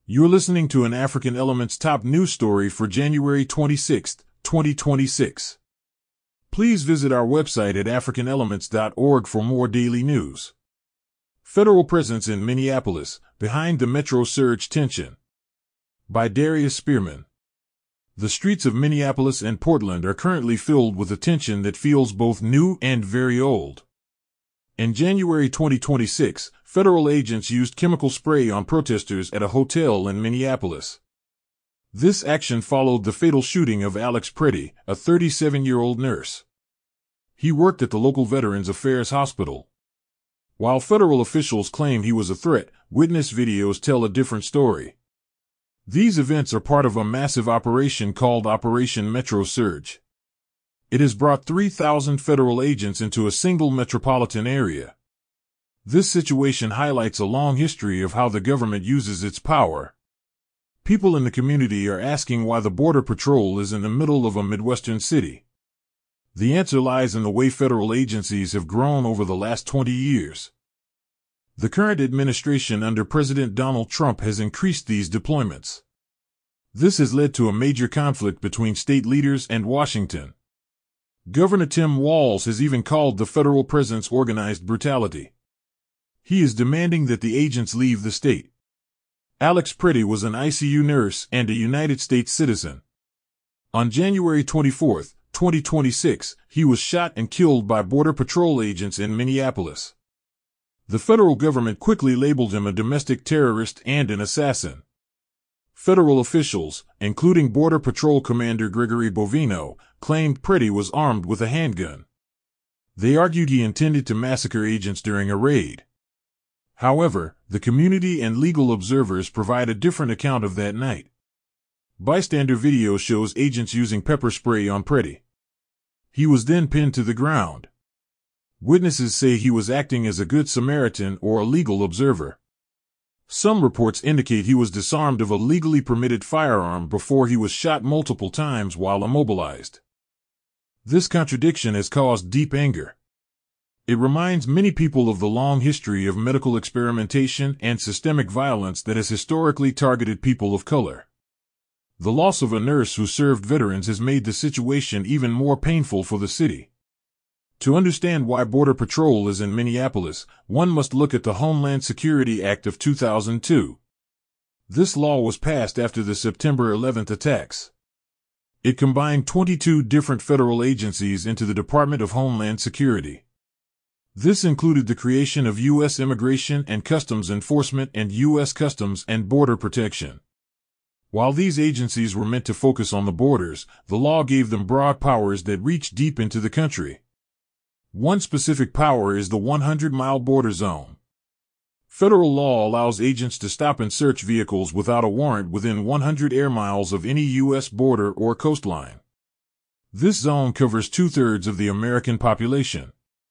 You're listening to an African Elements top news story for January 26, 2026. Please visit our website at africanelements.org for more daily news. Federal presence in Minneapolis, behind the metro surge tension. By Darius Spearman. The streets of Minneapolis and Portland are currently filled with a tension that feels both new and very old. In January 2026, federal agents used chemical spray on protesters at a hotel in Minneapolis. This action followed the fatal shooting of Alex Pretty, a 37-year-old nurse. He worked at the local Veterans Affairs Hospital. While federal officials claim he was a threat, witness videos tell a different story. These events are part of a massive operation called Operation Metro Surge. It has brought 3,000 federal agents into a single metropolitan area. This situation highlights a long history of how the government uses its power. People in the community are asking why the Border Patrol is in the middle of a Midwestern city. The answer lies in the way federal agencies have grown over the last 20 years. The current administration under President Donald Trump has increased these deployments. This has led to a major conflict between state leaders and Washington. Governor Tim Walz has even called the federal presence organized brutality. He is demanding that the agents leave the state. Alex Pretty was an ICU nurse and a United States citizen. On January 24, 2026, he was shot and killed by Border Patrol agents in Minneapolis. The federal government quickly labeled him a domestic terrorist and an assassin. Federal officials, including Border Patrol Commander Gregory Bovino, claimed Pretty was armed with a handgun. They argued he intended to massacre agents during a raid. However, the community and legal observers provide a different account of that night. Bystander video shows agents using pepper spray on Pretty. He was then pinned to the ground. Witnesses say he was acting as a good Samaritan or a legal observer. Some reports indicate he was disarmed of a legally permitted firearm before he was shot multiple times while immobilized. This contradiction has caused deep anger. It reminds many people of the long history of medical experimentation and systemic violence that has historically targeted people of color. The loss of a nurse who served veterans has made the situation even more painful for the city. To understand why Border Patrol is in Minneapolis, one must look at the Homeland Security Act of 2002. This law was passed after the September 11th attacks. It combined 22 different federal agencies into the Department of Homeland Security. This included the creation of U.S. Immigration and Customs Enforcement and U.S. Customs and Border Protection. While these agencies were meant to focus on the borders, the law gave them broad powers that reach deep into the country. One specific power is the 100-mile border zone. Federal law allows agents to stop and search vehicles without a warrant within 100 air miles of any U.S. border or coastline. This zone covers 2/3 of the American population.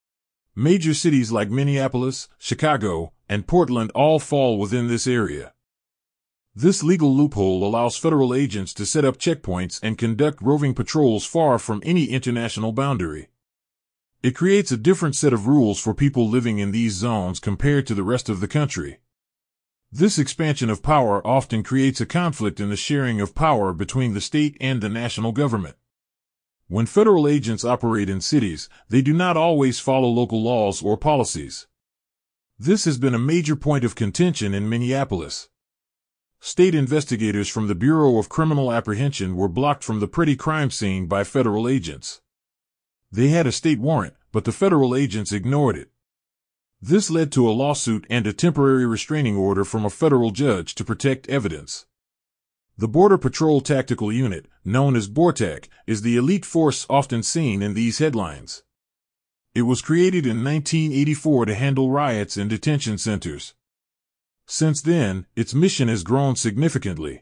Major cities like Minneapolis, Chicago, and Portland all fall within this area. This legal loophole allows federal agents to set up checkpoints and conduct roving patrols far from any international boundary. It creates a different set of rules for people living in these zones compared to the rest of the country. This expansion of power often creates a conflict in the sharing of power between the state and the national government. When federal agents operate in cities, they do not always follow local laws or policies. This has been a major point of contention in Minneapolis. State investigators from the Bureau of Criminal Apprehension were blocked from the Pretty crime scene by federal agents. They had a state warrant, but the federal agents ignored it. This led to a lawsuit and a temporary restraining order from a federal judge to protect evidence. The Border Patrol Tactical Unit, known as BORTAC, is the elite force often seen in these headlines. It was created in 1984 to handle riots in detention centers. Since then, its mission has grown significantly.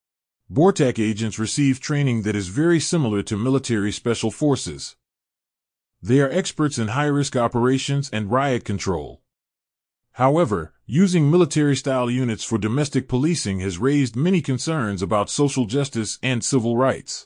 BORTAC agents receive training that is very similar to military special forces. They are experts in high-risk operations and riot control. However, using military-style units for domestic policing has raised many concerns about social justice and civil rights.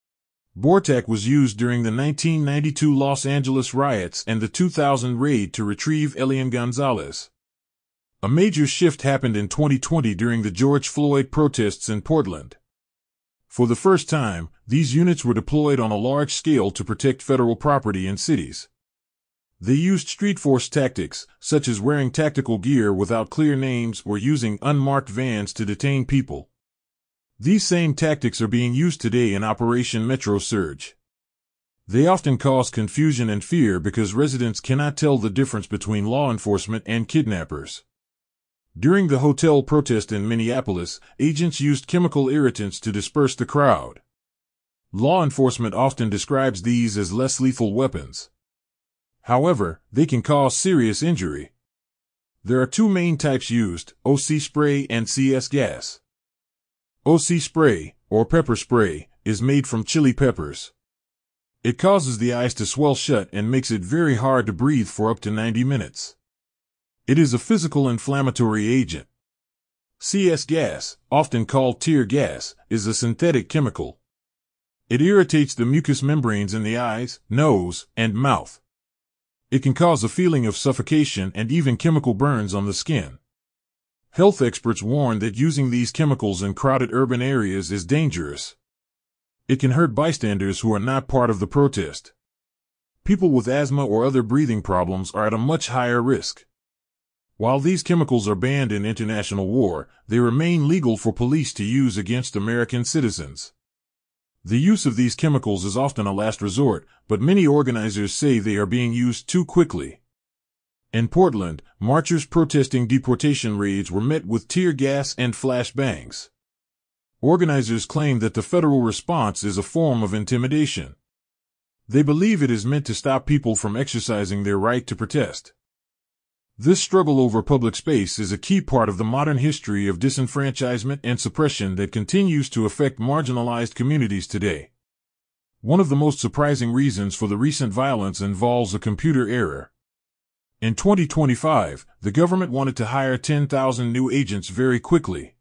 BORTAC was used during the 1992 Los Angeles riots and the 2000 raid to retrieve Elian Gonzalez. A major shift happened in 2020 during the George Floyd protests in Portland. For the first time, these units were deployed on a large scale to protect federal property in cities. They used street force tactics, such as wearing tactical gear without clear names or using unmarked vans to detain people. These same tactics are being used today in Operation Metro Surge. They often cause confusion and fear because residents cannot tell the difference between law enforcement and kidnappers. During the hotel protest in Minneapolis, agents used chemical irritants to disperse the crowd. Law enforcement often describes these as less lethal weapons. However, they can cause serious injury. There are two main types used, OC spray and CS gas. OC spray, or pepper spray, is made from chili peppers. It causes the eyes to swell shut and makes it very hard to breathe for up to 90 minutes. It is a physical inflammatory agent. CS gas, often called tear gas, is a synthetic chemical. It irritates the mucous membranes in the eyes, nose, and mouth. It can cause a feeling of suffocation and even chemical burns on the skin. Health experts warn that using these chemicals in crowded urban areas is dangerous. It can hurt bystanders who are not part of the protest. People with asthma or other breathing problems are at a much higher risk. While these chemicals are banned in international war, they remain legal for police to use against American citizens. The use of these chemicals is often a last resort, but many organizers say they are being used too quickly. In Portland, marchers protesting deportation raids were met with tear gas and flashbangs. Organizers claim that the federal response is a form of intimidation. They believe it is meant to stop people from exercising their right to protest. This struggle over public space is a key part of the modern history of disenfranchisement and suppression that continues to affect marginalized communities today. One of the most surprising reasons for the recent violence involves a computer error. In 2025, the government wanted to hire 10,000 new agents very quickly.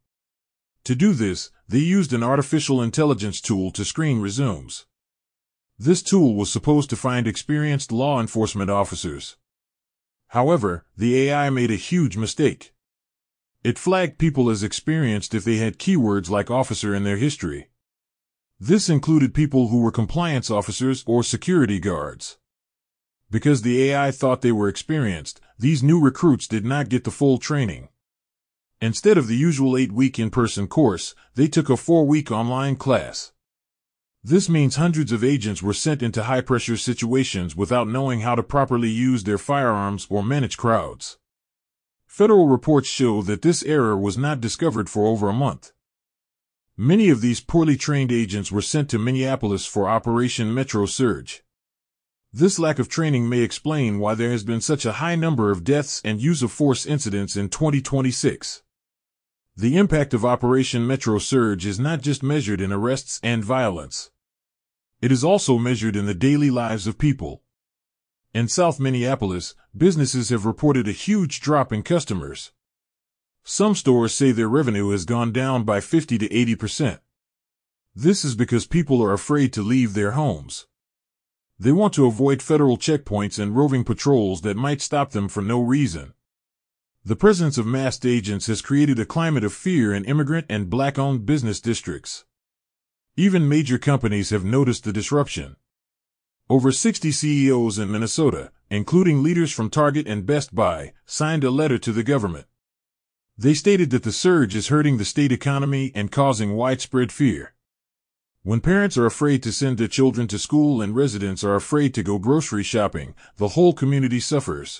To do this, they used an artificial intelligence tool to screen resumes. This tool was supposed to find experienced law enforcement officers. However, the AI made a huge mistake. It flagged people as experienced if they had keywords like officer in their history. This included people who were compliance officers or security guards. Because the AI thought they were experienced, these new recruits did not get the full training. Instead of the usual 8-week in-person course, they took a 4-week online class. This means hundreds of agents were sent into high-pressure situations without knowing how to properly use their firearms or manage crowds. Federal reports show that this error was not discovered for over a month. Many of these poorly trained agents were sent to Minneapolis for Operation Metro Surge. This lack of training may explain why there has been such a high number of deaths and use-of-force incidents in 2026. The impact of Operation Metro Surge is not just measured in arrests and violence. It is also measured in the daily lives of people. In South Minneapolis, businesses have reported a huge drop in customers. Some stores say their revenue has gone down by 50 to 80%. This is because people are afraid to leave their homes. They want to avoid federal checkpoints and roving patrols that might stop them for no reason. The presence of masked agents has created a climate of fear in immigrant and black-owned business districts. Even major companies have noticed the disruption. Over 60 CEOs in Minnesota, including leaders from Target and Best Buy, signed a letter to the government. They stated that the surge is hurting the state economy and causing widespread fear. When parents are afraid to send their children to school and residents are afraid to go grocery shopping, the whole community suffers.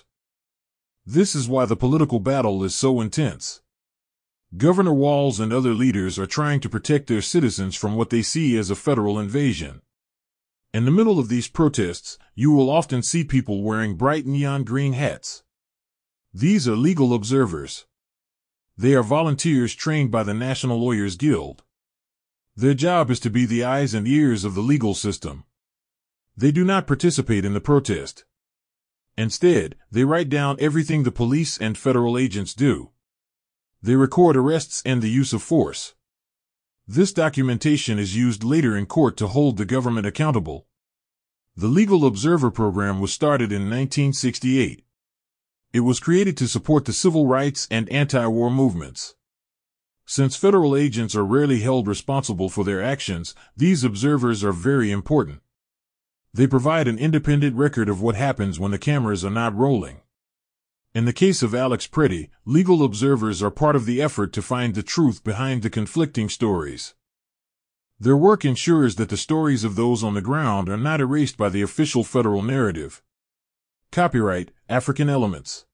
This is why the political battle is so intense. Governor Walz and other leaders are trying to protect their citizens from what they see as a federal invasion. In the middle of these protests, you will often see people wearing bright neon green hats. These are legal observers. They are volunteers trained by the National Lawyers Guild. Their job is to be the eyes and ears of the legal system. They do not participate in the protest. Instead, they write down everything the police and federal agents do. They record arrests and the use of force. This documentation is used later in court to hold the government accountable. The Legal Observer Program was started in 1968. It was created to support the civil rights and anti-war movements. Since federal agents are rarely held responsible for their actions, these observers are very important. They provide an independent record of what happens when the cameras are not rolling. In the case of Alex Pretty, legal observers are part of the effort to find the truth behind the conflicting stories. Their work ensures that the stories of those on the ground are not erased by the official federal narrative. Copyright, African Elements.